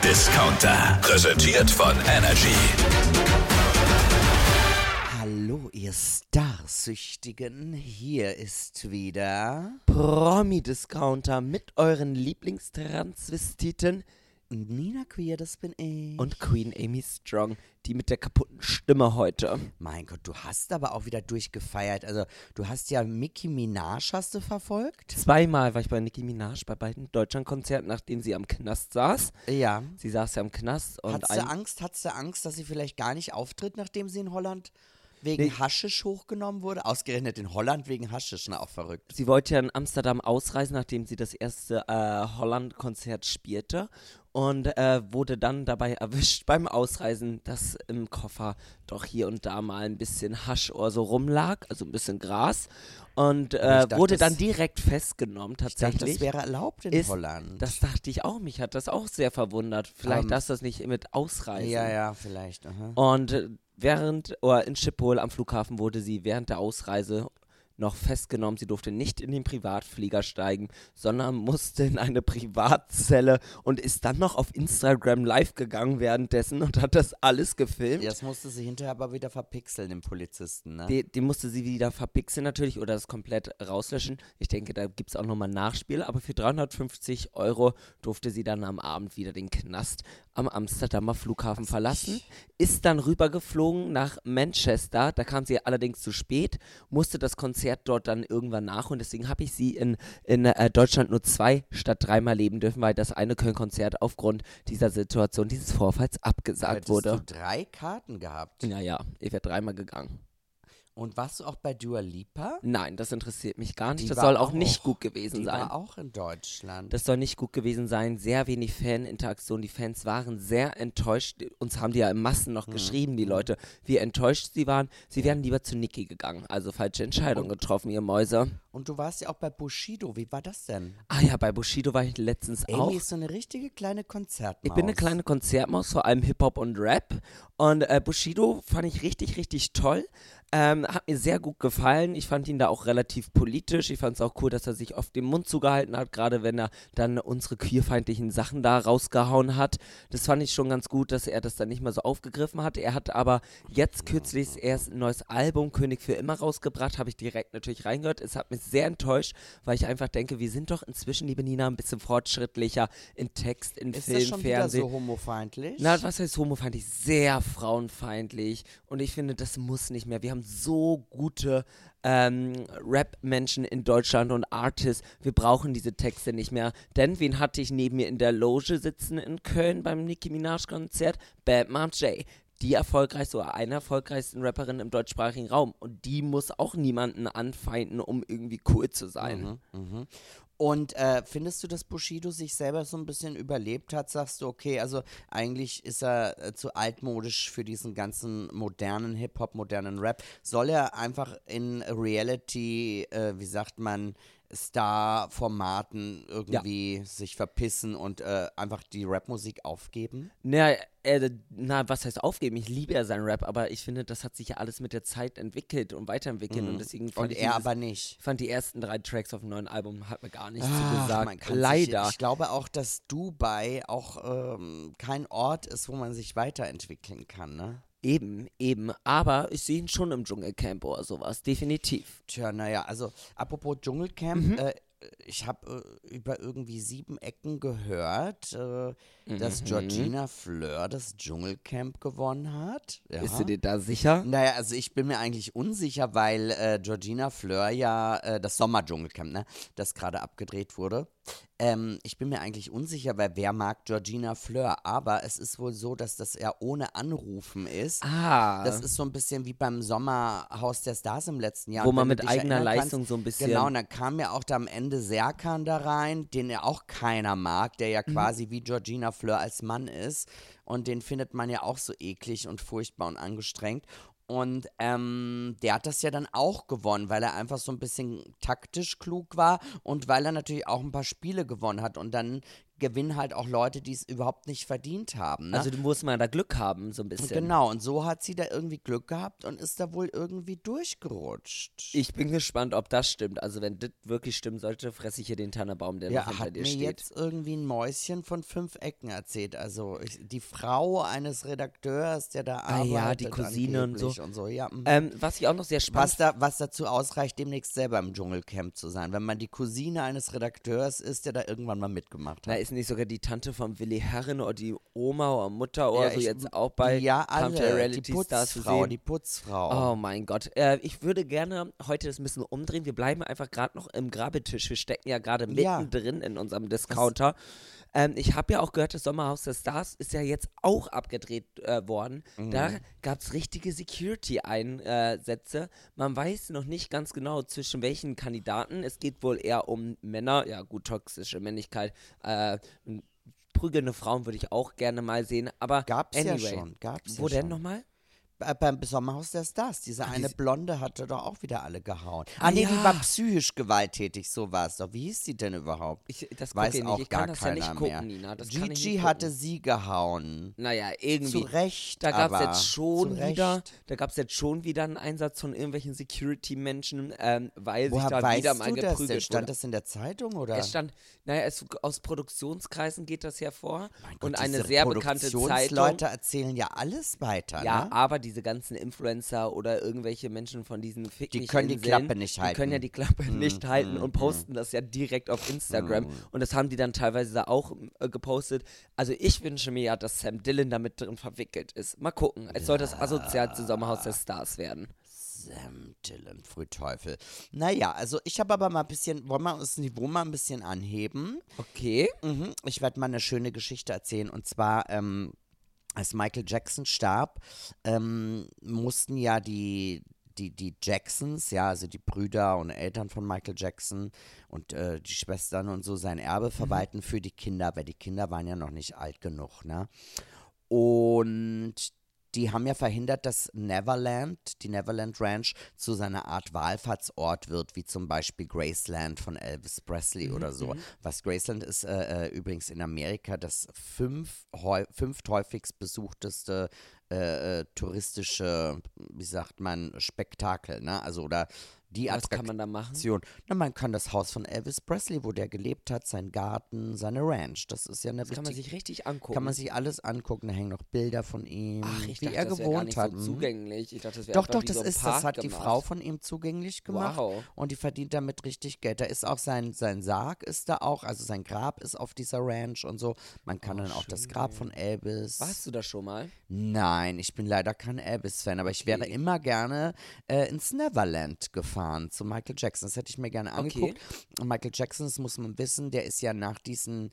Discounter. Präsentiert von Energy. Hallo, ihr Starsüchtigen. Hier ist wieder Promi-Discounter mit euren Lieblingstransvestiten. Nina Queer, das bin ich. Und Queen Amy Strong, die mit der kaputten Stimme heute. Mein Gott, du hast aber auch wieder durchgefeiert. Also, du hast ja Nicki Minaj, hast du verfolgt? Zweimal war ich bei Nicki Minaj bei beiden Deutschlandkonzerten, nachdem sie am Knast saß. Ja. Sie saß ja am Knast. Und Hattest du Angst, dass sie vielleicht gar nicht auftritt, nachdem sie in Holland wegen Haschisch hochgenommen wurde? Ausgerechnet in Holland wegen Haschisch, na auch verrückt. Sie wollte ja in Amsterdam ausreisen, nachdem sie das erste Holland-Konzert spielte. Und wurde dann dabei erwischt beim Ausreisen, dass im Koffer doch hier und da mal ein bisschen Haschohr so rumlag, also ein bisschen Gras. Und wurde dann direkt festgenommen tatsächlich. Ich dachte, das wäre erlaubt in Holland. Das dachte ich auch, mich hat das auch sehr verwundert. Vielleicht darfst du das nicht mit ausreisen. Ja, vielleicht. Aha. Und in Schiphol am Flughafen wurde sie während der Ausreise noch festgenommen. Sie durfte nicht in den Privatflieger steigen, sondern musste in eine Privatzelle und ist dann noch auf Instagram live gegangen währenddessen und hat das alles gefilmt. Das musste sie hinterher aber wieder verpixeln, dem Polizisten, ne? Die musste sie wieder verpixeln natürlich oder das komplett rauslöschen. Ich denke, da gibt es auch nochmal ein Nachspiel, aber für 350 € durfte sie dann am Abend wieder den Knast am Amsterdamer Flughafen verlassen, ist dann rübergeflogen nach Manchester, da kam sie allerdings zu spät, musste das Konzert dort dann irgendwann nach und deswegen habe ich sie in Deutschland nur 2 statt 3-mal leben dürfen, weil das eine Köln-Konzert aufgrund dieser Situation, dieses Vorfalls abgesagt wurde. Hättest du 3 Karten gehabt? Ja, ich wäre 3-mal gegangen. Und warst du auch bei Dua Lipa? Nein, das interessiert mich gar nicht. Die Das war soll auch nicht gut gewesen die sein. Die war auch in Deutschland. Das soll nicht gut gewesen sein. Sehr wenig Faninteraktion. Die Fans waren sehr enttäuscht. Uns haben die ja in Massen noch geschrieben, die Leute, wie enttäuscht sie waren. Sie wären lieber zu Nicki gegangen. Also falsche Entscheidung getroffen, ihr Mäuse. Und du warst ja auch bei Bushido. Wie war das denn? Ah ja, bei Bushido war ich letztens auch. Amy ist so eine richtige kleine Konzertmaus. Ich bin eine kleine Konzertmaus, vor allem Hip-Hop und Rap. Und Bushido fand ich richtig, richtig toll. Hat mir sehr gut gefallen. Ich fand ihn da auch relativ politisch. Ich fand es auch cool, dass er sich oft den Mund zugehalten hat, gerade wenn er dann unsere queerfeindlichen Sachen da rausgehauen hat. Das fand ich schon ganz gut, dass er das dann nicht mehr so aufgegriffen hat. Er hat aber jetzt kürzlich erst ein neues Album, König für immer, rausgebracht. Habe ich direkt natürlich reingehört. Es hat mich sehr enttäuscht, weil ich einfach denke, wir sind doch inzwischen, liebe Nina, ein bisschen fortschrittlicher in Text, in Film, Ist das schon Fernsehen. wieder so homofeindlich? Na, was heißt homofeindlich? Sehr frauenfeindlich. Und ich finde, das muss nicht mehr. Wir haben so gute Rap-Menschen in Deutschland und Artists. Wir brauchen diese Texte nicht mehr. Denn wen hatte ich neben mir in der Loge sitzen in Köln beim Nicki Minaj-Konzert? Bad Mom J. Die erfolgreichste oder eine erfolgreichsten Rapperin im deutschsprachigen Raum. Und die muss auch niemanden anfeinden, um irgendwie cool zu sein. Und findest du, dass Bushido sich selber so ein bisschen überlebt hat? Sagst du, okay, also eigentlich ist er zu altmodisch für diesen ganzen modernen Hip-Hop, modernen Rap. Soll er einfach in Reality, wie sagt man, Star-Formaten irgendwie sich verpissen und einfach die Rapmusik aufgeben? Was heißt aufgeben? Ich liebe ja seinen Rap, aber ich finde, das hat sich ja alles mit der Zeit entwickelt und weiterentwickelt und deswegen fand aber nicht. Ich fand die ersten 3 Tracks auf dem neuen Album, hat mir gar nichts zu gesagt. Leider. Ich glaube auch, dass Dubai auch kein Ort ist, wo man sich weiterentwickeln kann, ne? Eben, aber ich sehe ihn schon im Dschungelcamp oder sowas, definitiv. Tja, naja, also apropos Dschungelcamp, ich habe über irgendwie 7 Ecken gehört, dass Georgina Fleur das Dschungelcamp gewonnen hat. Ja. Bist du dir da sicher? Naja, also ich bin mir eigentlich unsicher, weil Georgina Fleur ja das Sommerdschungelcamp, ne, das gerade abgedreht wurde. Ich bin mir eigentlich unsicher, weil wer mag Georgina Fleur? Aber es ist wohl so, dass das ja ohne Anrufen ist. Das ist so ein bisschen wie beim Sommerhaus der Stars im letzten Jahr. Wo man mit eigener Leistung so ein bisschen... Genau, und dann kam ja auch da am Ende Serkan da rein, den ja auch keiner mag, der ja quasi wie Georgina Fleur als Mann ist. Und den findet man ja auch so eklig und furchtbar und angestrengt. Und der hat das ja dann auch gewonnen, weil er einfach so ein bisschen taktisch klug war und weil er natürlich auch ein paar Spiele gewonnen hat. Und dann gewinnen halt auch Leute, die es überhaupt nicht verdient haben. Ne? Also du musst mal da Glück haben, so ein bisschen. Genau, und so hat sie da irgendwie Glück gehabt und ist da wohl irgendwie durchgerutscht. Ich bin gespannt, ob das stimmt. Also wenn das wirklich stimmen sollte, fresse ich hier den Tannebaum, der noch hinter hat dir mir steht. jetzt irgendwie ein Mäuschen von 5 Ecken erzählt. Also die Frau eines Redakteurs, der da arbeitet. Ja, die Cousine und so. Ja. Was ich auch noch sehr spannend Was dazu ausreicht, demnächst selber im Dschungelcamp zu sein, wenn man die Cousine eines Redakteurs ist, der da irgendwann mal mitgemacht hat. Na, ist nicht sogar die Tante von Willi Herren oder die Oma oder Mutter oder so jetzt auch bei alle, Reality Stars zu sehen? Die Putzfrau. Oh mein Gott. Ich würde gerne heute das ein bisschen umdrehen. Wir bleiben einfach gerade noch im Grabetisch. Wir stecken ja gerade mittendrin in unserem Discounter. Ich habe ja auch gehört, das Sommerhaus der Stars ist ja jetzt auch abgedreht worden. Da gab es richtige Security-Einsätze. Man weiß noch nicht ganz genau, zwischen welchen Kandidaten. Es geht wohl eher um Männer. Ja gut, toxische Männlichkeit. Prügelnde Frauen würde ich auch gerne mal sehen. Aber Gab's anyway, ja schon. Wo denn nochmal? Beim Sommerhaus der Stars. Diese eine Blonde hatte doch auch wieder alle gehauen. Nee, die war psychisch gewalttätig, so war es doch. Wie hieß sie denn überhaupt? Das weiß ich auch nicht. Ich gar kann das ja keiner nicht gucken, mehr. Nina. Das kann ich Gigi nicht hatte gucken. sie gehauen. Naja, irgendwie. Zu Recht, Da gab es aber jetzt schon zu Recht. wieder, einen Einsatz von irgendwelchen Security-Menschen, weil Woher sich da weißt wieder mal du das denn? geprügelt Stand wurde. das in der Zeitung, oder? Es stand, aus Produktionskreisen geht das hervor. Mein Gott, Und eine diese sehr bekannte Zeitung. Leute erzählen ja alles weiter, Ja, ne? aber diese ganzen Influencer oder irgendwelche Menschen von diesen Die können die Klappe nicht Die halten. können ja die Klappe nicht halten und posten das ja direkt auf Instagram. Und das haben die dann teilweise da auch gepostet. Also ich wünsche mir ja, dass Sam Dillon damit drin verwickelt ist. Mal gucken. Es soll das asozialste Sommerhaus der Stars werden. Sam Dillon, Frühteufel. Naja, also ich habe aber mal ein bisschen, wollen wir das Niveau mal ein bisschen anheben? Okay. Ich werde mal eine schöne Geschichte erzählen. Und zwar, als Michael Jackson starb, mussten ja die Jacksons, ja, also die Brüder und Eltern von Michael Jackson und die Schwestern und so sein Erbe verwalten für die Kinder, weil die Kinder waren ja noch nicht alt genug, ne? Und die haben ja verhindert, dass die Neverland Ranch zu seiner Art Wallfahrtsort wird, wie zum Beispiel Graceland von Elvis Presley oder so. Was Graceland ist übrigens in Amerika das fünfthäufigst besuchteste touristische, wie sagt man, Spektakel, ne? Also oder die Was Attraktion. kann man da machen? Na, man kann das Haus von Elvis Presley, wo der gelebt hat, sein Garten, seine Ranch. Das ist ja eine Das kann man sich richtig angucken. Kann man sich alles angucken. Da hängen noch Bilder von ihm, Ach, ich wie dachte, er das wäre gar gewohnt nicht hat. so zugänglich. Ich dachte, das wäre Doch, einfach doch, wie so ein das Park hat die gemacht. Frau von ihm zugänglich gemacht. Wow. Und die verdient damit richtig Geld. Da ist auch sein Sarg ist da auch, also sein Grab ist auf dieser Ranch und so. Man kann dann auch das Grab von Elvis. Warst du da schon mal? Nein, ich bin leider kein Elvis-Fan, aber ich wäre immer gerne ins Neverland gefahren zu Michael Jackson. Das hätte ich mir gerne angeguckt. Und Michael Jackson, das muss man wissen, der ist ja nach diesen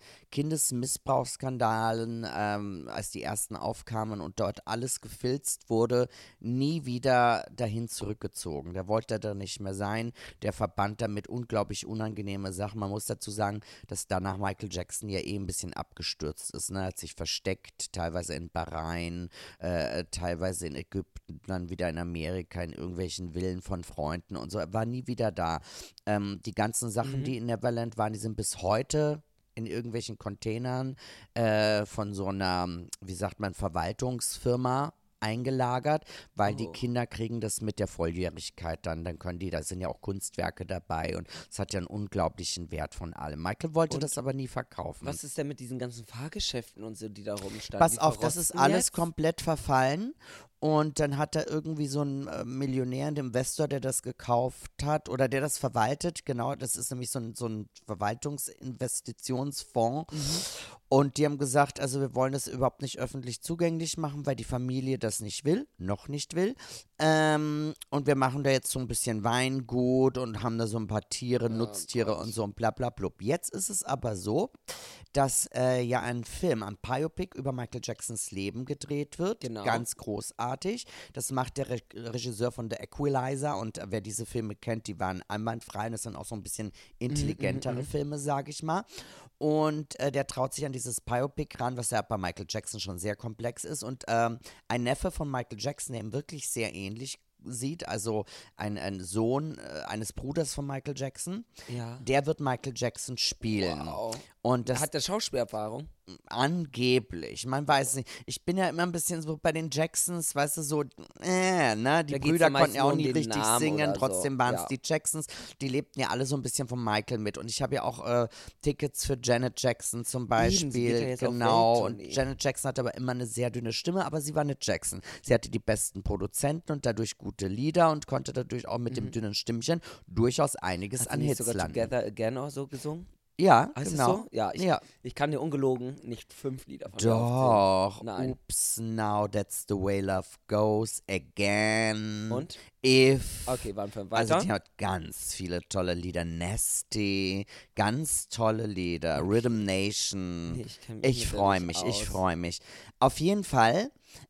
Kindesmissbrauchsskandalen, als die ersten aufkamen und dort alles gefilzt wurde, nie wieder dahin zurückgezogen. Der wollte da nicht mehr sein. Der verband damit unglaublich unangenehme Sachen. Man muss dazu sagen, dass danach Michael Jackson ja ein bisschen abgestürzt ist. Ne? Er hat sich versteckt, teilweise in Bahrain, teilweise in Ägypten, dann wieder in Amerika, in irgendwelchen Villen von Freunden und so. Er war nie wieder da. Die ganzen Sachen, die in Neverland waren, die sind bis heute in irgendwelchen Containern von so einer, wie sagt man, Verwaltungsfirma eingelagert, weil die Kinder kriegen das mit der Volljährigkeit dann können die, da sind ja auch Kunstwerke dabei und es hat ja einen unglaublichen Wert von allem. Michael wollte das aber nie verkaufen. Was ist denn mit diesen ganzen Fahrgeschäften und so, die da rumstanden? Pass Die auf, das ist verrosten alles jetzt? komplett verfallen. Und dann hat er irgendwie so einen Millionär, einen Investor, der das gekauft hat oder der das verwaltet. Genau, das ist nämlich so ein Verwaltungsinvestitionsfonds. Und die haben gesagt, also wir wollen das überhaupt nicht öffentlich zugänglich machen, weil die Familie das nicht will, noch nicht will. Und wir machen da jetzt so ein bisschen Weingut und haben da so ein paar Tiere, Nutztiere und so und bla bla blub. Jetzt ist es aber so, dass ja ein Biopic über Michael Jacksons Leben gedreht wird. Genau. Ganz großartig. Das macht der Regisseur von The Equalizer und wer diese Filme kennt, die waren einwandfrei. Das sind auch so ein bisschen intelligentere Filme, sage ich mal. Und der traut sich an dieses Biopic ran, was ja bei Michael Jackson schon sehr komplex ist. Und ein Neffe von Michael Jackson, der ihm wirklich sehr ähnlich sieht, also ein Sohn eines Bruders von Michael Jackson, Ja. der wird Michael Jackson spielen. Wow. Und das Hat der Schauspielerfahrung? angeblich, man weiß nicht. Ich bin ja immer ein bisschen so bei den Jacksons, weißt du, so, ne? Die Da geht's Brüder ja meist konnten ja auch nur um nie den richtig Namen singen, oder so. trotzdem waren es Ja. die Jacksons. Die lebten ja alle so ein bisschen von Michael mit. Und ich habe ja auch Tickets für Janet Jackson zum Eben, sie geht ja Beispiel. jetzt auf Genau. Und Welttournee. Janet Jackson hatte aber immer eine sehr dünne Stimme, aber sie war eine Jackson. Sie hatte die besten Produzenten und dadurch gute Lieder und konnte dadurch auch mit dem dünnen Stimmchen durchaus einiges Hat sie an nicht Hits sogar landen. Together Again auch so gesungen? Ja, Heißt genau. es so? Ja, Ja. ich kann dir ungelogen nicht 5 Lieder von ihr aufzählen. Doch. Nein. Oops, now that's the way love goes again. Und? If. Okay, waren wir Also weiter. die hat ganz viele tolle Lieder. Nasty, ganz tolle Lieder. Rhythm Nation. Nee, ich kenn mich Ich mit der freue nicht mich, ich aus. freue mich. Auf jeden Fall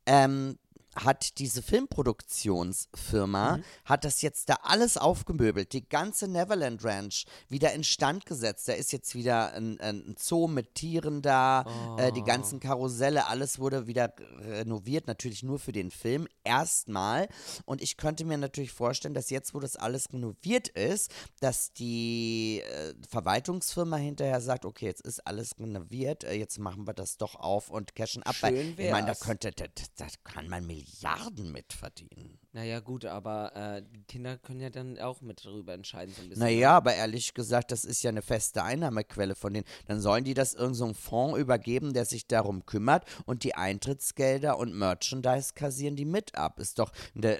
hat diese Filmproduktionsfirma, hat das jetzt da alles aufgemöbelt, die ganze Neverland Ranch wieder instand gesetzt. Da ist jetzt wieder ein Zoo mit Tieren da, die ganzen Karusselle, alles wurde wieder renoviert, natürlich nur für den Film, erstmal. Und ich könnte mir natürlich vorstellen, dass jetzt, wo das alles renoviert ist, dass die Verwaltungsfirma hinterher sagt, okay, jetzt ist alles renoviert, jetzt machen wir das doch auf und cashen ab. Weil, Schön ich meine, wär's. da kann man Milliarden mit verdienen. Naja, gut, aber die Kinder können ja dann auch mit darüber entscheiden, so ein bisschen. Naja, aber ehrlich gesagt, das ist ja eine feste Einnahmequelle von denen. Dann sollen die das irgendeinem so einem Fonds übergeben, der sich darum kümmert und die Eintrittsgelder und Merchandise kassieren die mit ab. Ist doch eine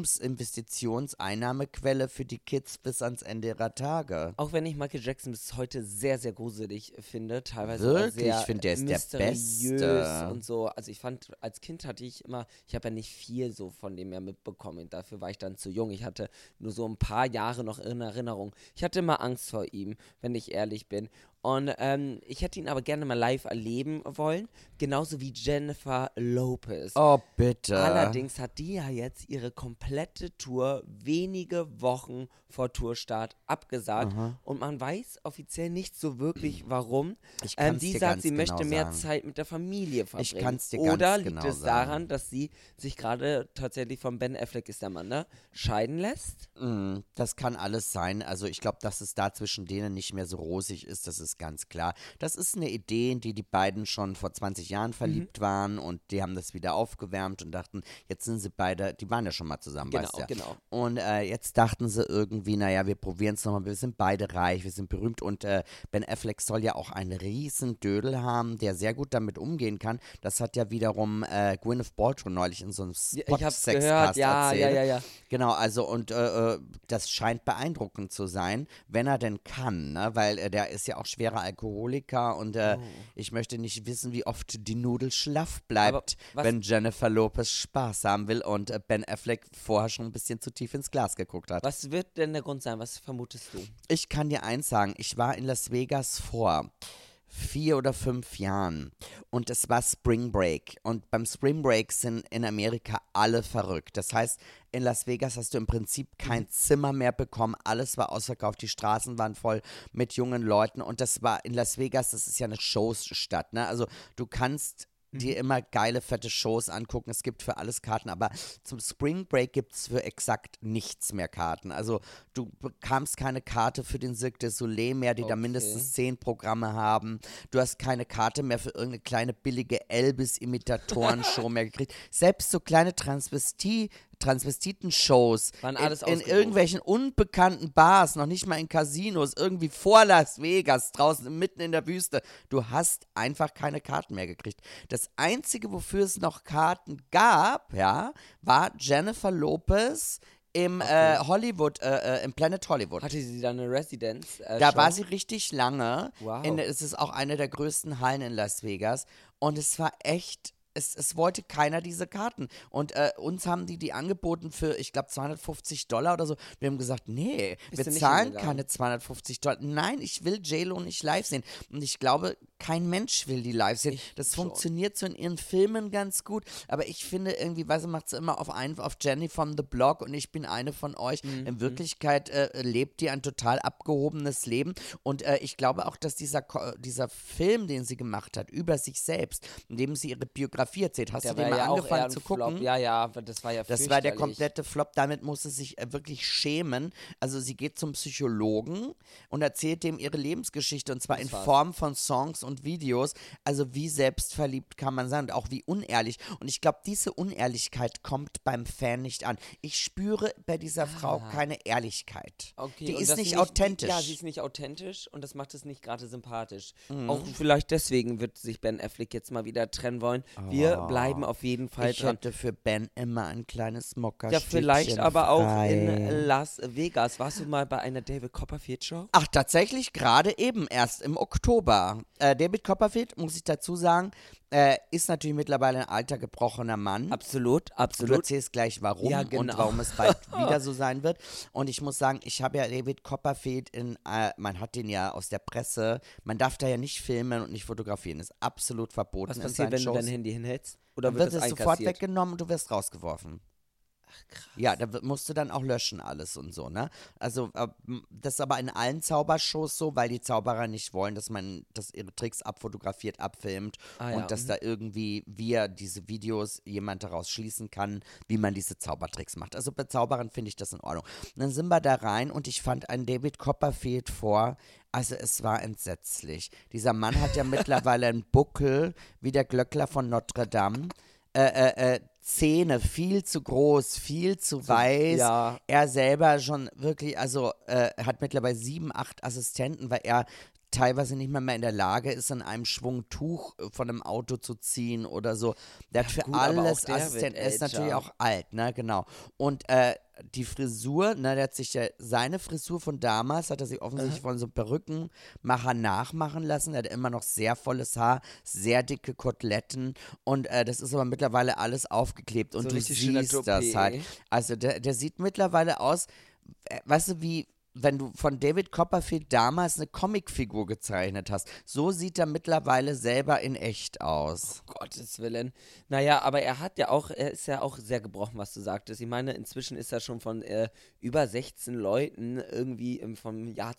Lebensinvestitionseinnahmequelle für die Kids bis ans Ende ihrer Tage. Auch wenn ich Michael Jackson bis heute sehr, sehr gruselig finde, teilweise Wirklich? auch sehr Ich finde, der ist der mysteriös Beste. und so. Also ich fand, als Kind hatte ich immer, ich habe ja nicht viel so von dem ja mitbekommen. Dafür war ich dann zu jung. Ich hatte nur so ein paar Jahre noch in Erinnerung. Ich hatte immer Angst vor ihm, wenn ich ehrlich bin. Und ich hätte ihn aber gerne mal live erleben wollen, genauso wie Jennifer Lopez. Oh, bitte. Allerdings hat die ja jetzt ihre komplette Tour wenige Wochen vor Tourstart abgesagt und man weiß offiziell nicht so wirklich, warum. Ich kann's Die dir sagt, ganz sie möchte genau mehr sagen. Zeit mit der Familie verbringen. kann's dir ganz Oder liegt genau es sagen. daran, dass sie sich gerade tatsächlich von Ben Affleck ist der Mann, ne, scheiden lässt? Das kann alles sein. Also ich glaube, dass es da zwischen denen nicht mehr so rosig ist, das ist ganz klar. Das ist eine Idee, in die die beiden schon vor 20 Jahren verliebt waren und die haben das wieder aufgewärmt und dachten, jetzt sind sie beide, die waren ja schon mal zusammen, weißt du ja. Genau. Und jetzt dachten sie irgendwie, naja, wir probieren es nochmal, wir sind beide reich, wir sind berühmt und Ben Affleck soll ja auch einen riesen Dödel haben, der sehr gut damit umgehen kann. Das hat ja wiederum Gwyneth Paltrow neulich in so einem Ich hab's gehört, Spot-Sexcast ja. erzählt. Genau, also und das scheint beeindruckend zu sein, wenn er denn kann, ne? Weil der ist ja auch schwerer Alkoholiker und ich möchte nicht wissen, wie oft die Nudel schlaff bleibt, was- wenn Jennifer Lopez Spaß haben will und Ben Affleck vorher schon ein bisschen zu tief ins Glas geguckt hat. Was wird denn der Grund sein? Was vermutest du? Ich kann dir eins sagen, ich war in Las Vegas vor 4 oder 5 Jahren und es war Spring Break und beim Spring Break sind in Amerika alle verrückt. Das heißt, in Las Vegas hast du im Prinzip kein Zimmer mehr bekommen, alles war ausverkauft, die Straßen waren voll mit jungen Leuten und das war in Las Vegas, das ist ja eine Showstadt, ne? Also du kannst dir immer geile, fette Shows angucken. Es gibt für alles Karten, aber zum Spring Break gibt es für exakt nichts mehr Karten. Also du bekamst keine Karte für den Cirque du Soleil mehr, die da mindestens 10 Programme haben. Du hast keine Karte mehr für irgendeine kleine billige Elvis-Imitatoren-Show mehr gekriegt. Selbst so kleine Transvestiten-Shows Waren alles in ausgebucht. irgendwelchen unbekannten Bars, noch nicht mal in Casinos, irgendwie vor Las Vegas, draußen mitten in der Wüste. Du hast einfach keine Karten mehr gekriegt. Das Einzige, wofür es noch Karten gab, ja, war Jennifer Lopez im Hollywood, im Planet Hollywood. Hatte sie da eine Residenz? Da war sie richtig lange. Wow. Es ist auch eine der größten Hallen in Las Vegas. Und es war echt, es wollte keiner diese Karten. Und uns haben die angeboten für, ich glaube, $250 oder so. Wir haben gesagt, nee, Bist wir du nicht zahlen hingegangen? keine $250. Nein, ich will J-Lo nicht live sehen. Und ich glaube, kein Mensch will die live sehen. Das funktioniert so in ihren Filmen ganz gut, aber ich finde irgendwie, weißt du, macht sie immer auf Jenny from the Block und ich bin eine von euch. In Wirklichkeit lebt die ein total abgehobenes Leben und ich glaube auch, dass dieser Film, den sie gemacht hat, über sich selbst, in dem sie ihre Biografie erzählt, hast du den mal angefangen zu gucken? Ja, das war ja Das war der komplette Flop, damit muss sie sich wirklich schämen. Also sie geht zum Psychologen und erzählt dem ihre Lebensgeschichte und zwar in Form von Songs und Videos. Also wie selbstverliebt kann man sein und auch wie unehrlich. Und ich glaube, diese Unehrlichkeit kommt beim Fan nicht an. Ich spüre bei dieser Frau keine Ehrlichkeit. Okay, die und ist nicht authentisch. Ja, sie ist nicht authentisch und das macht es nicht gerade sympathisch. Auch vielleicht deswegen wird sich Ben Affleck jetzt mal wieder trennen wollen. Wir bleiben auf jeden Fall ich dran. hätte für Ben immer ein kleines Mokka-Stückchen Ja, vielleicht aber auch frei. in Las Vegas. Warst du mal bei einer David Copperfield-Show? Ach, tatsächlich gerade eben erst im Oktober. David Copperfield, muss ich dazu sagen, ist natürlich mittlerweile ein alter, gebrochener Mann. Absolut. Du erzählst gleich warum Ja, genau. und warum es bald wieder so sein wird. Und ich muss sagen, ich habe ja David Copperfield man hat den ja aus der Presse, man darf da ja nicht filmen und nicht fotografieren. Ist absolut verboten. Was in passiert, seinen wenn du Shows. dein Handy hinhältst? Oder Dann wird wird es es sofort einkassiert? weggenommen und du wirst rausgeworfen. Ach, krass. Ja, da musst du dann auch löschen alles und so, ne? Also das ist aber in allen Zaubershows so, weil die Zauberer nicht wollen, dass ihre Tricks abfotografiert, abfilmt und dass da irgendwie via diese Videos jemand daraus schließen kann, wie man diese Zaubertricks macht. Also bei Zauberern finde ich das in Ordnung. Und dann sind wir da rein und ich fand einen David Copperfield vor. Also es war entsetzlich. Dieser Mann hat ja mittlerweile einen Buckel wie der Glöckler von Notre Dame. Zähne viel zu groß, viel zu weiß. Ja. Er selber schon wirklich, also hat mittlerweile 7, 8 Assistenten, weil er teilweise nicht mehr in der Lage ist, an einem Schwung Tuch von einem Auto zu ziehen oder so. Der hat für gut, aber alles auch der Assistenten. wird Er ist natürlich älter. auch alt, ne, genau. Und die Frisur, ne, der hat sich seine Frisur von damals, hat er sich offensichtlich von so einem Perückenmacher nachmachen lassen. Er hat immer noch sehr volles Haar, sehr dicke Koteletten und das ist aber mittlerweile alles aufgeklebt und So du richtig schöner siehst das Toupet. halt. Also der sieht mittlerweile aus, weißt du, wie wenn du von David Copperfield damals eine Comicfigur gezeichnet hast. So sieht er mittlerweile selber in echt aus. Gottes Willen. Naja, aber er ist ja auch sehr gebrochen, was du sagtest. Ich meine, inzwischen ist er schon von über 16 Leuten irgendwie vom Jahr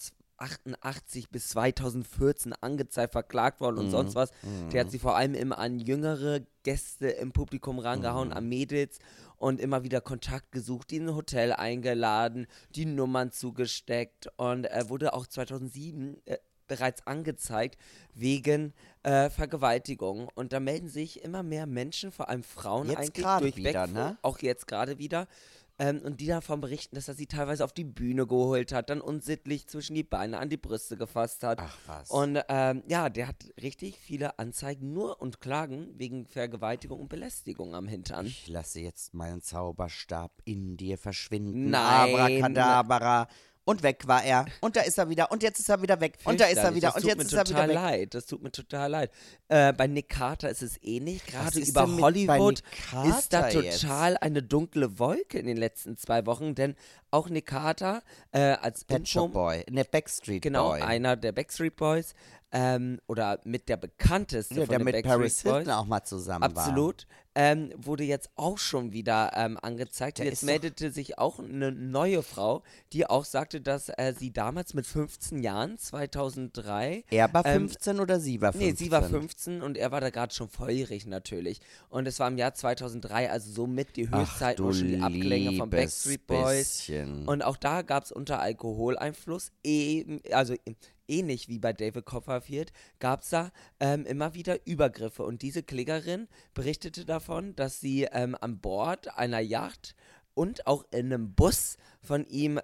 88 bis 2014 angezeigt, verklagt worden und sonst was. Der hat sie vor allem immer an jüngere Gäste im Publikum rangehauen, an Mädels und immer wieder Kontakt gesucht, die in ein Hotel eingeladen, die Nummern zugesteckt und er wurde auch 2007 bereits angezeigt wegen Vergewaltigung. Und da melden sich immer mehr Menschen, vor allem Frauen Jetzt eigentlich gerade durchweg, wieder, ne? auch jetzt gerade wieder. Und die davon berichten, dass er sie teilweise auf die Bühne geholt hat, dann unsittlich zwischen die Beine an die Brüste gefasst hat. Ach was. Und ja, der hat richtig viele Anzeigen nur und Klagen wegen Vergewaltigung und Belästigung am Hintern. Ich lasse jetzt meinen Zauberstab in dir verschwinden. Nein. Abracadabra. Und weg war er. Und da ist er wieder. Und jetzt ist er wieder weg. Und da ist er wieder. Und jetzt ist er wieder weg. Das tut mir total leid. Bei Nick Carter ist es ähnlich. Gerade ist über denn bei Hollywood Nick Carter ist da jetzt? total eine dunkle Wolke in den letzten 2 Wochen. Denn auch Nick Carter als Pet Shop Boy. Ne, Backstreet genau, Boy. einer der Backstreet Boys oder mit der bekannteste Ja, von der den mit Backstreet Paris Boys. Hilton auch mal zusammen Absolut. Wurde jetzt auch schon wieder angezeigt. Der Jetzt ist doch- meldete sich auch eine neue Frau, die auch sagte, dass sie damals mit 15 Jahren, 2003, war. Er war 15 oder sie war 15? nee, sie war 15 und er war da gerade schon volljährig natürlich. Und es war im Jahr 2003, also somit die Höchstzeit du und schon die Abklänge von liebes Backstreet Boys. bisschen. Und auch da gab es unter Alkoholeinfluss, also ähnlich wie bei David Copperfield, gab es da immer wieder Übergriffe. Und diese Klägerin berichtete davon, dass sie an Bord einer Yacht und auch in einem Bus von ihm,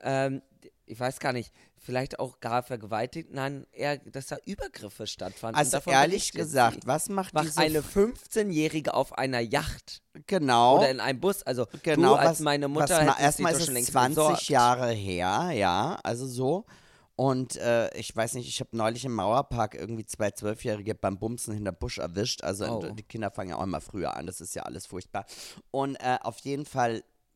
ich weiß gar nicht, vielleicht auch gar vergewaltigt, nein, dass da Übergriffe stattfanden. Also Und davon ehrlich berichtet gesagt, sie. was macht Macht diese eine 15-Jährige auf einer Yacht genau oder in einem Bus, also genau du als meine Mutter hättest erstmal sie doch ist schon es längst 20 besorgt. Jahre her, ja, also so. Und ich weiß nicht, ich habe neulich im Mauerpark irgendwie 2 12-Jährige beim Bumsen hinter Busch erwischt. Also Oh. die Kinder fangen ja auch immer früher an, das ist ja alles furchtbar. Und auf jeden Fall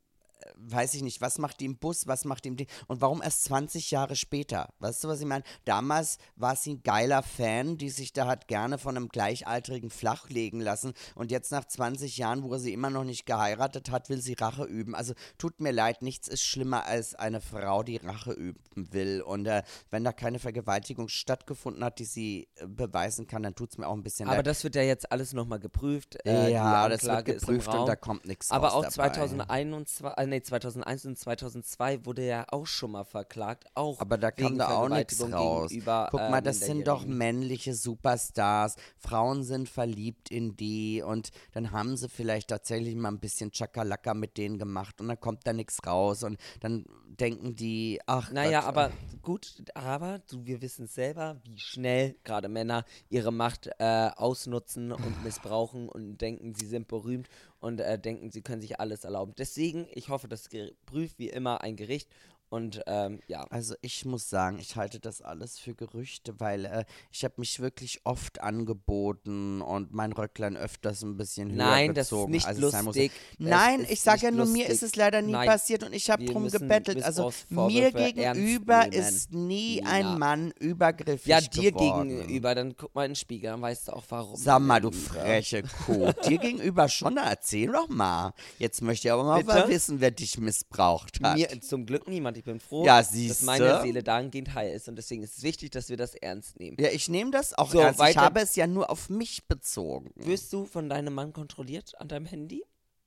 weiß ich nicht, was macht die im Bus, was macht die im Ding und warum erst 20 Jahre später? Weißt du, was ich meine? Damals war sie ein geiler Fan, die sich da hat gerne von einem Gleichaltrigen flachlegen lassen und jetzt nach 20 Jahren, wo er sie immer noch nicht geheiratet hat, will sie Rache üben. Also tut mir leid, nichts ist schlimmer als eine Frau, die Rache üben will und wenn da keine Vergewaltigung stattgefunden hat, die sie beweisen kann, dann tut es mir auch ein bisschen Aber leid. das wird ja jetzt alles nochmal geprüft. Ja, die das wird Anklage ist im geprüft und Raum. da kommt nichts Aber raus auch dabei. 2001 und 2002 wurde er auch schon mal verklagt, auch Aber da kam wegen da auch nichts Vergewaltigung raus. gegenüber Guck mal, das sind doch Minderjährigen. männliche Superstars. Frauen sind verliebt in die und dann haben sie vielleicht tatsächlich mal ein bisschen Chakalaka mit denen gemacht und dann kommt da nichts raus und dann denken die, ach Naja, Gott, aber gut, wir wissen selber, wie schnell gerade Männer ihre Macht ausnutzen und missbrauchen und denken, sie sind berühmt und denken, sie können sich alles erlauben. Deswegen, ich hoffe, das prüft wie immer ein Gericht und ja. Also ich muss sagen, ich halte das alles für Gerüchte, weil ich habe mich wirklich oft angeboten und mein Röcklein öfters ein bisschen höher Nein, das ist gezogen, nicht als es sein muss. lustig. Nein, Es ist ich sage ja nicht nur, mir lustig. ist es leider nie Nein, passiert und ich habe wir drum müssen gebettelt. Also mir Missbrauchsvorwürfe ernst gegenüber nehmen. ist nie Nina. ein Mann übergriffig Ja, dir geworden. gegenüber, dann guck mal in den Spiegel, dann weißt du auch warum. Sag mal, du Lieber. freche Kuh. Dir gegenüber schon, na, erzähl doch mal. Jetzt möchte ich aber mal Bitte? wissen, wer dich missbraucht hat. Mir zum Glück niemand. Ich bin froh, Ja, dass siehste. meine Seele dahingehend heil ist. Und deswegen ist es wichtig, dass wir das ernst nehmen. Ja, ich nehme das auch So, ernst. Ich weiter. habe es ja nur auf mich bezogen. Wirst du von deinem Mann kontrolliert an deinem Handy?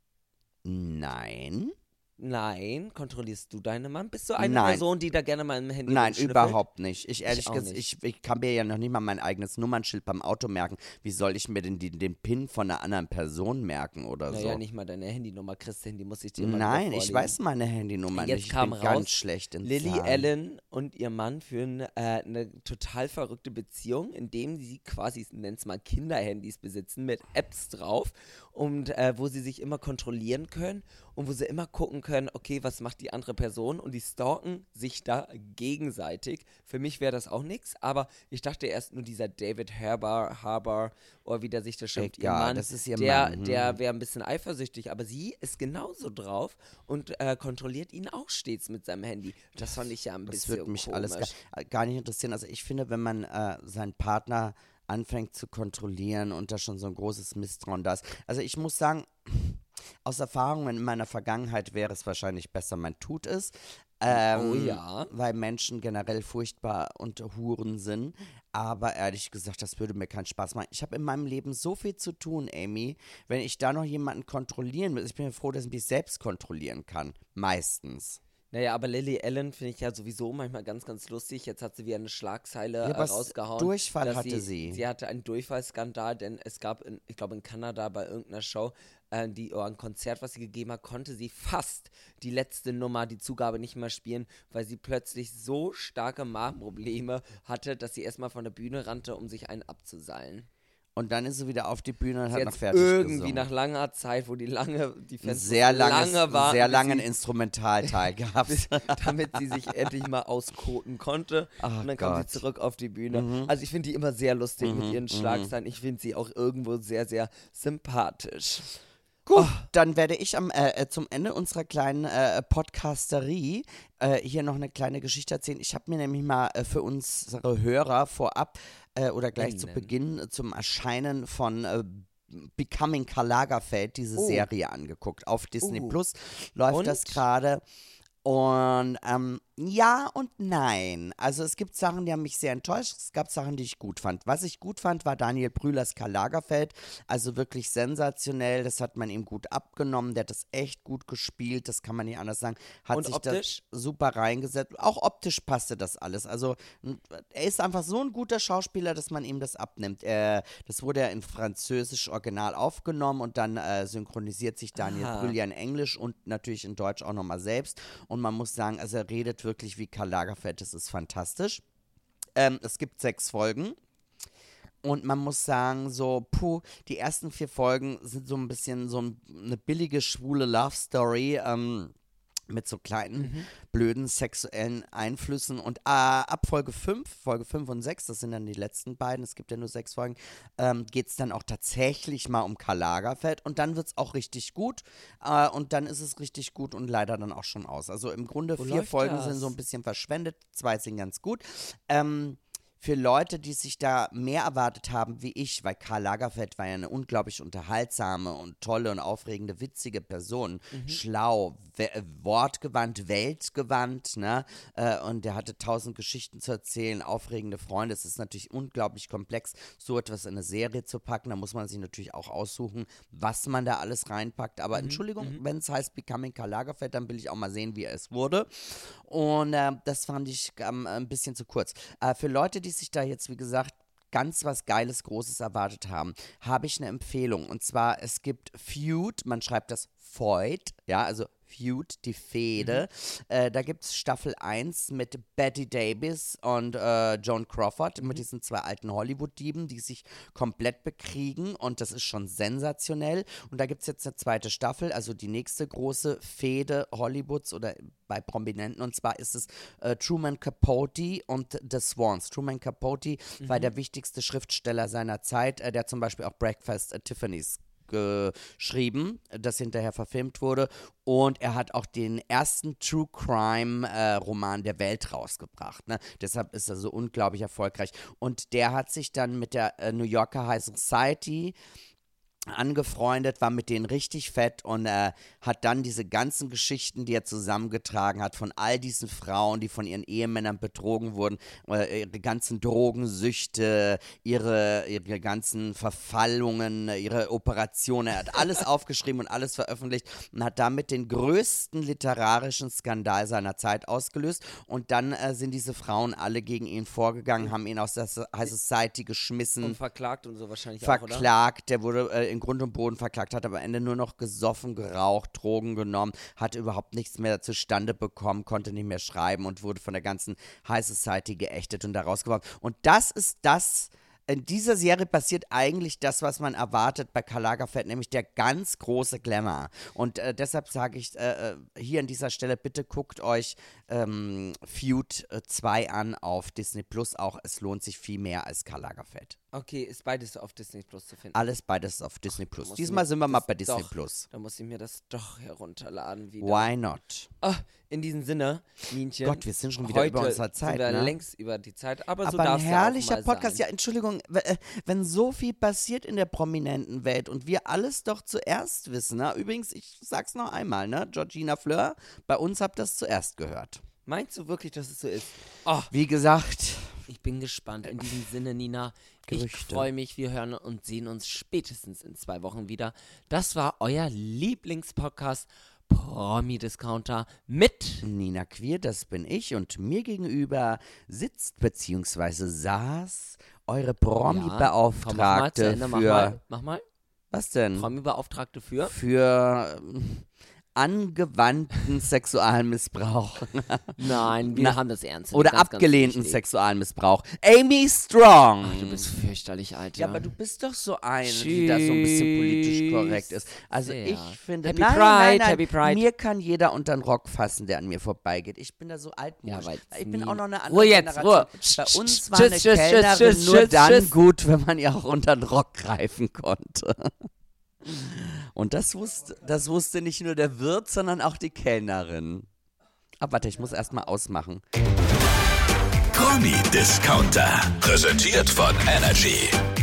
Nein. Nein. Kontrollierst du deinen Mann? Bist du eine Nein. Person, die da gerne mal im Handy Nein, rumschnüffelt? überhaupt nicht. Ich ehrlich auch gesagt, nicht. ich kann mir ja noch nicht mal mein eigenes Nummernschild beim Auto merken. Wie soll ich mir denn den PIN von einer anderen Person merken oder Naja, so? nicht mal deine Handynummer, Christin, die muss ich dir mal Nein, wieder ich vorlesen. weiß meine Handynummer Jetzt nicht. Ich kam bin raus, ganz schlecht in Lily Zahlen. Allen und ihr Mann führen eine total verrückte Beziehung, indem sie quasi, nennt es mal Kinderhandys besitzen mit Apps drauf und wo sie sich immer kontrollieren können und wo sie immer gucken können, okay, was macht die andere Person und die stalken sich da gegenseitig. Für mich wäre das auch nichts, aber ich dachte erst nur dieser David Harbour oder wie der sich das schimpft, ihr Egal, Mann, das ist ihr der, Mann, der wäre ein bisschen eifersüchtig, aber sie ist genauso drauf und kontrolliert ihn auch stets mit seinem Handy. Das fand ich ja ein Das bisschen würde mich komisch. alles gar nicht interessieren. Also ich finde, wenn man seinen Partner anfängt zu kontrollieren und da schon so ein großes Misstrauen da ist. Also ich muss sagen, aus Erfahrungen in meiner Vergangenheit wäre es wahrscheinlich besser, man tut es. Oh ja. Weil Menschen generell furchtbar und Huren sind. Aber ehrlich gesagt, das würde mir keinen Spaß machen. Ich habe in meinem Leben so viel zu tun, Amy. Wenn ich da noch jemanden kontrollieren will, ich bin ja froh, dass ich mich selbst kontrollieren kann. Meistens. Naja, aber Lily Allen finde ich ja sowieso manchmal ganz, ganz lustig. Jetzt hat sie wieder eine Schlagzeile Ja, was rausgehauen. Durchfall dass hatte sie. Sie hatte einen Durchfallskandal, denn es gab, ich glaube in Kanada bei irgendeiner Show, ein Konzert, was sie gegeben hat, konnte sie fast die letzte Nummer, die Zugabe nicht mehr spielen, weil sie plötzlich so starke Magenprobleme hatte, dass sie erstmal von der Bühne rannte, um sich einen abzuseilen. Und dann ist sie wieder auf die Bühne und Sie hat noch hat fertig irgendwie gesungen. nach langer Zeit, wo die Fenster sehr lange waren, sehr bis langen sie- Instrumentalteil gehabt. damit sie sich endlich mal auskoten konnte. Ach und dann kam sie Gott. zurück auf die Bühne. Also ich finde die immer sehr lustig mit ihren mhm. Schlagzeilen. Ich finde sie auch irgendwo sehr, sehr sympathisch. Gut, dann werde ich zum Ende unserer kleinen Podcasterie hier noch eine kleine Geschichte erzählen. Ich habe mir nämlich mal für unsere Hörer vorab oder gleich zu Beginn zum Erscheinen von Becoming Karl Lagerfeld diese Serie angeguckt. Auf Disney Plus läuft Und? das gerade. Und ja und nein. Also es gibt Sachen, die haben mich sehr enttäuscht. Es gab Sachen, die ich gut fand. Was ich gut fand, war Daniel Brühlers Karl Lagerfeld. Also wirklich sensationell. Das hat man ihm gut abgenommen. Der hat das echt gut gespielt. Das kann man nicht anders sagen. Hat Und sich optisch? das super reingesetzt. Auch optisch passte das alles. Also er ist einfach so ein guter Schauspieler, dass man ihm das abnimmt. Das wurde ja in Französisch original aufgenommen und dann synchronisiert sich Daniel Aha. Brühl ja in Englisch und natürlich in Deutsch auch nochmal selbst. Und man muss sagen, also er redet wirklich wie Karl Lagerfeld, das ist fantastisch. Es gibt 6 Folgen. Und man muss sagen, so, die ersten 4 Folgen sind so ein bisschen so eine billige, schwule Love-Story. mit so kleinen, blöden sexuellen Einflüssen. Und ab Folge 5 und 6, das sind dann die letzten beiden, es gibt ja nur 6 Folgen, geht es dann auch tatsächlich mal um Karl Lagerfeld. Und dann wird es auch richtig gut. Und dann ist es richtig gut und leider dann auch schon aus. Also im Grunde 4 Folgen sind so ein bisschen verschwendet, 2 sind ganz gut. Für Leute, die sich da mehr erwartet haben wie ich, weil Karl Lagerfeld war ja eine unglaublich unterhaltsame und tolle und aufregende, witzige Person, schlau, wortgewandt, weltgewandt, ne? Und der hatte 1000 Geschichten zu erzählen, aufregende Freunde. Es ist natürlich unglaublich komplex, so etwas in eine Serie zu packen. Da muss man sich natürlich auch aussuchen, was man da alles reinpackt. Aber Entschuldigung, wenn es heißt Becoming Karl Lagerfeld, dann will ich auch mal sehen, wie es wurde. Und das fand ich ein bisschen zu kurz. Für Leute, die sich da jetzt, wie gesagt, ganz was Geiles, Großes erwartet haben, habe ich eine Empfehlung. Und zwar, es gibt Feud, man schreibt das Feud, ja, also Feud, die Fehde. Da gibt es Staffel 1 mit Bette Davis und Joan Crawford, mit diesen 2 alten Hollywood-Dieben, die sich komplett bekriegen und das ist schon sensationell. Und da gibt es jetzt eine 2. Staffel, also die nächste große Fehde Hollywoods oder bei Prominenten, und zwar ist es Truman Capote und The Swans. Truman Capote war der wichtigste Schriftsteller seiner Zeit, der zum Beispiel auch Breakfast at Tiffany's geschrieben, das hinterher verfilmt wurde, und er hat auch den ersten True Crime Roman der Welt rausgebracht, ne? Deshalb ist er so unglaublich erfolgreich und der hat sich dann mit der New Yorker High Society angefreundet, war mit denen richtig fett und hat dann diese ganzen Geschichten, die er zusammengetragen hat, von all diesen Frauen, die von ihren Ehemännern betrogen wurden, ihre ganzen Drogensüchte, ihre ganzen Verfallungen, ihre Operationen, er hat alles aufgeschrieben und alles veröffentlicht und hat damit den größten literarischen Skandal seiner Zeit ausgelöst und dann sind diese Frauen alle gegen ihn vorgegangen, haben ihn aus der High Society geschmissen. Und verklagt und so wahrscheinlich verklagt, auch, oder? Der wurde in Grund und Boden verklagt, hat am Ende nur noch gesoffen, geraucht, Drogen genommen, hat überhaupt nichts mehr zustande bekommen, konnte nicht mehr schreiben und wurde von der ganzen High Society geächtet und da rausgeworfen. Und das ist das, in dieser Serie passiert eigentlich das, was man erwartet bei Karl Lagerfeld, nämlich der ganz große Glamour. Und deshalb sage ich hier an dieser Stelle, bitte guckt euch Feud 2 an auf Disney Plus auch. Es lohnt sich viel mehr als Karl Lagerfeld. Okay, ist beides auf Disney Plus zu finden? Alles beides auf Disney Plus. Diesmal sind wir mal bei Disney Plus. Da muss ich mir das doch herunterladen wieder. Why not? In diesem Sinne, Nienchen. Gott, wir sind schon wieder über unserer Zeit, sind wir ne? längst über die Zeit, aber so ein darf es herrlicher ja auch mal Podcast. sein. Ja, Entschuldigung, wenn so viel passiert in der prominenten Welt und wir alles doch zuerst wissen, ne? Übrigens, ich sag's noch einmal, ne? Georgina Fleur, bei uns habt ihr das zuerst gehört. Meinst du wirklich, dass es so ist? Wie gesagt, ich bin gespannt. In diesem Sinne, Nina, Gerüchte. Ich freue mich. Wir hören und sehen uns spätestens in 2 Wochen wieder. Das war euer Lieblingspodcast Promi-Discounter mit Nina Queer, das bin ich, und mir gegenüber sitzt bzw. saß eure Promi-Beauftragte Mach mal. Was denn? Promi-Beauftragte für? Für angewandten Sexualmissbrauch. Nein, wir haben das ernst. Oder ganz, abgelehnten ganz Sexualmissbrauch. Amy Strong. Ach, du bist fürchterlich, Alter. Ja, aber du bist doch so eine, die da so ein bisschen politisch korrekt ist. Also ich finde, Happy Pride, Happy Pride. Mir kann jeder unter den Rock fassen, der an mir vorbeigeht. Ich bin da so altmodisch. Ja, ich bin auch noch eine andere Generation. Ruhe. Bei uns war eine Kellnerin nur dann gut, wenn man ihr auch unter den Rock greifen konnte. Und das wusste nicht nur der Wirt, sondern auch die Kellnerin. Aber warte, ich muss erstmal ausmachen. Promi-Discounter. Präsentiert von Energy.